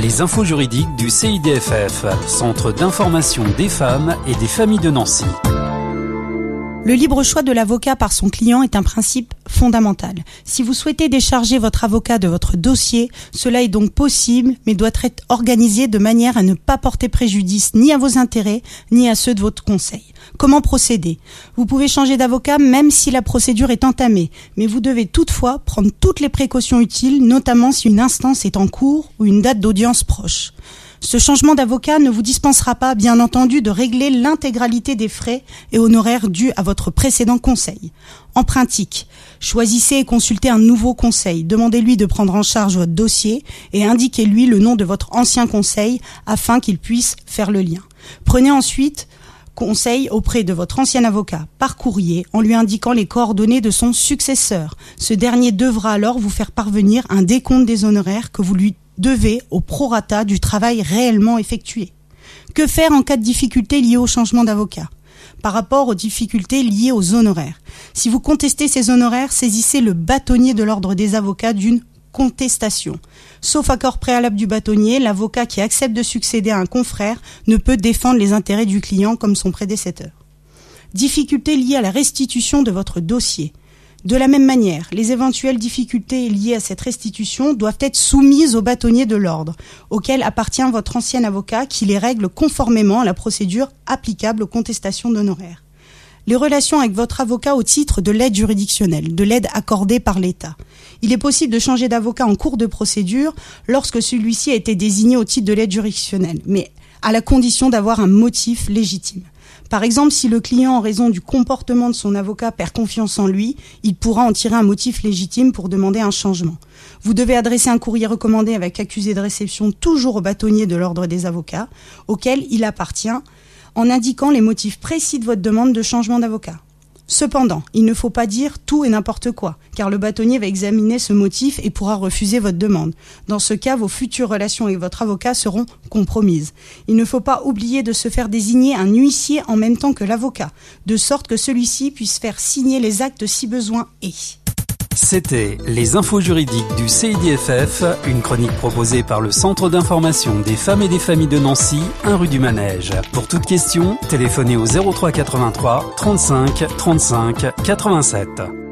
Les infos juridiques du CIDFF, Centre d'information des femmes et des familles de Nancy. Le libre choix de l'avocat par son client est un principe fondamental. Si vous souhaitez décharger votre avocat de votre dossier, cela est donc possible, mais doit être organisé de manière à ne pas porter préjudice ni à vos intérêts, ni à ceux de votre conseil. Comment procéder ? Vous pouvez changer d'avocat même si la procédure est entamée, mais vous devez toutefois prendre toutes les précautions utiles, notamment si une instance est en cours ou une date d'audience proche. Ce changement d'avocat ne vous dispensera pas, bien entendu, de régler l'intégralité des frais et honoraires dus à votre précédent conseil. En pratique, choisissez et consultez un nouveau conseil, demandez-lui de prendre en charge votre dossier et indiquez-lui le nom de votre ancien conseil afin qu'il puisse faire le lien. Prenez ensuite conseil auprès de votre ancien avocat par courrier en lui indiquant les coordonnées de son successeur. Ce dernier devra alors vous faire parvenir un décompte des honoraires que vous lui devez au prorata du travail réellement effectué. Que faire en cas de difficultés liées au changement d'avocat ? Par rapport aux difficultés liées aux honoraires. Si vous contestez ces honoraires, saisissez le bâtonnier de l'ordre des avocats d'une contestation. Sauf accord préalable du bâtonnier, l'avocat qui accepte de succéder à un confrère ne peut défendre les intérêts du client comme son prédécesseur. Difficultés liées à la restitution de votre dossier. De la même manière, les éventuelles difficultés liées à cette restitution doivent être soumises au bâtonnier de l'ordre, auquel appartient votre ancien avocat qui les règle conformément à la procédure applicable aux contestations d'honoraires. Les relations avec votre avocat au titre de l'aide juridictionnelle, de l'aide accordée par l'État. Il est possible de changer d'avocat en cours de procédure lorsque celui-ci a été désigné au titre de l'aide juridictionnelle, mais à la condition d'avoir un motif légitime. Par exemple, si le client, en raison du comportement de son avocat, perd confiance en lui, il pourra en tirer un motif légitime pour demander un changement. Vous devez adresser un courrier recommandé avec accusé de réception toujours au bâtonnier de l'ordre des avocats, auquel il appartient, en indiquant les motifs précis de votre demande de changement d'avocat. Cependant, il ne faut pas dire tout et n'importe quoi, car le bâtonnier va examiner ce motif et pourra refuser votre demande. Dans ce cas, vos futures relations avec votre avocat seront compromises. Il ne faut pas oublier de se faire désigner un huissier en même temps que l'avocat, de sorte que celui-ci puisse faire signer les actes si besoin est. C'était les infos juridiques du CIDFF, une chronique proposée par le Centre d'information des femmes et des familles de Nancy, 1 rue du Manège. Pour toute question, téléphonez au 03 83 35 35 87.